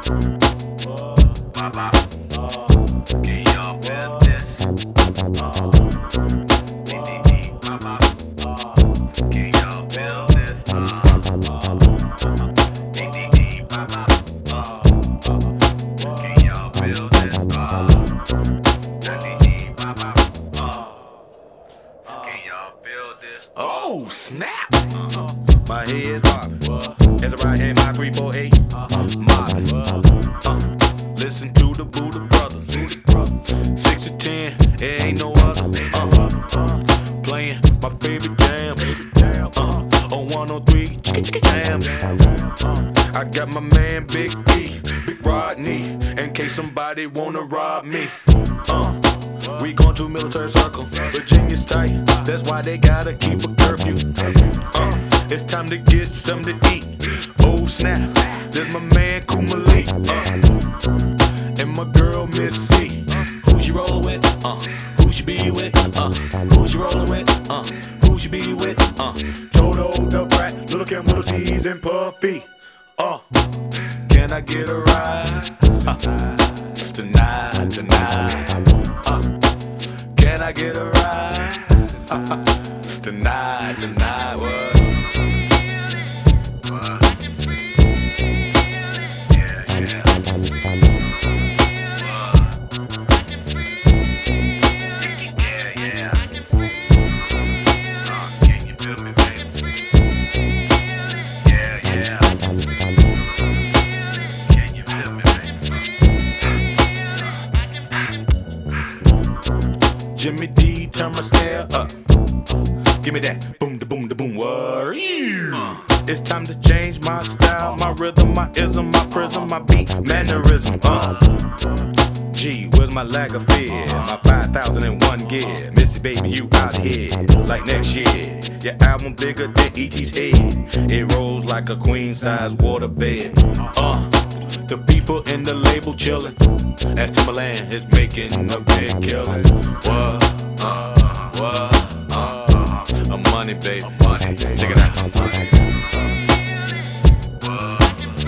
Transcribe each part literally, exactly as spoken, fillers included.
Bop, bop. Can y'all feel this? D D D, bop, bop. Can y'all feel this? D D D, bop, bop. Can y'all feel this? D D D, bop, bop. Can y'all feel this? Oh, snap! My head's bobbing as I ride in my three four eight mobbing. Uh, listen to the Buddha Brothers. Six to ten, it ain't no other. Uh, playing my favorite jams. Uh, on one oh three jams. I got my man Big E, Big Rodney, in case somebody wanna rob me. Uh, we going to military circle, Virginia's tight, that's why they gotta keep a curfew. Uh, it's time to get something to eat. Oh snap, there's my man Kumali, uh, and my girl Miss C. Who she rollin' with? Uh, who she be with? Uh, who she rollin' with? Uh, who she be with? Uh, Toto the Brat, Little Kim, Little C's, and Puffy. Uh, can I get a ride? Uh, tonight, tonight. Uh, can I get a ride? Uh, tonight, tonight. What? Jimmy D, turn my snare up. Give me that boom, da boom, da boom. What? It's time to change my style, my rhythm, my ism, my prism, my beat, mannerism. Uh. G, where's my lack of fear? My five thousand one gear. Missy, baby, you out here like next year. Your album bigger than E T's head. It rolls like a queen-size waterbed. Uh. The people in the label chillin', as Timberland is making a big killin'. What? Uh, what? Uh, a money, baby. Money. Check it out. Uh,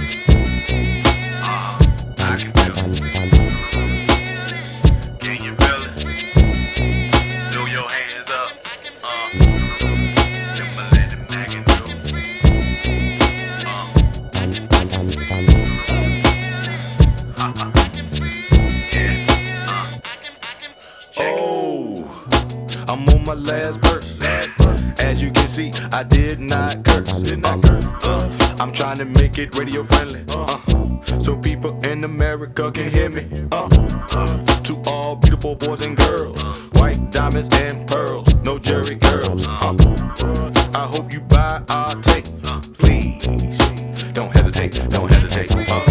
I can feel it. Can you feel it? Throw your hands up. Uh, Timberland and Megan Oh, I'm on my last verse. As you can see, I did not curse. Did not curse. Uh, I'm trying to make it radio friendly, uh, so people in America can hear me. Uh, uh, to all beautiful boys and girls, white diamonds and pearls, no Jerry curls. Uh, I hope you buy our tape, please. Don't hesitate, don't hesitate. Uh,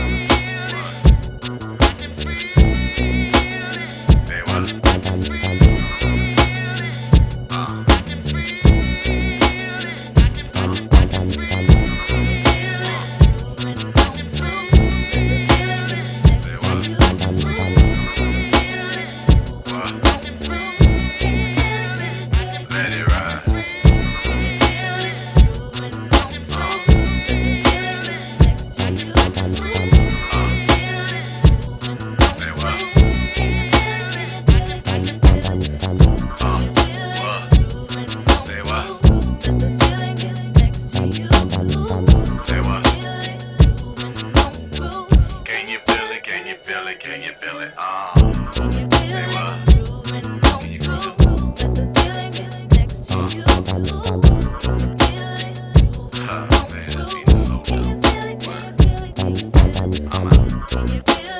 Can you feel it? Uh, say what? Can you feel it? Uh, man, this beat is so dope. I'm out.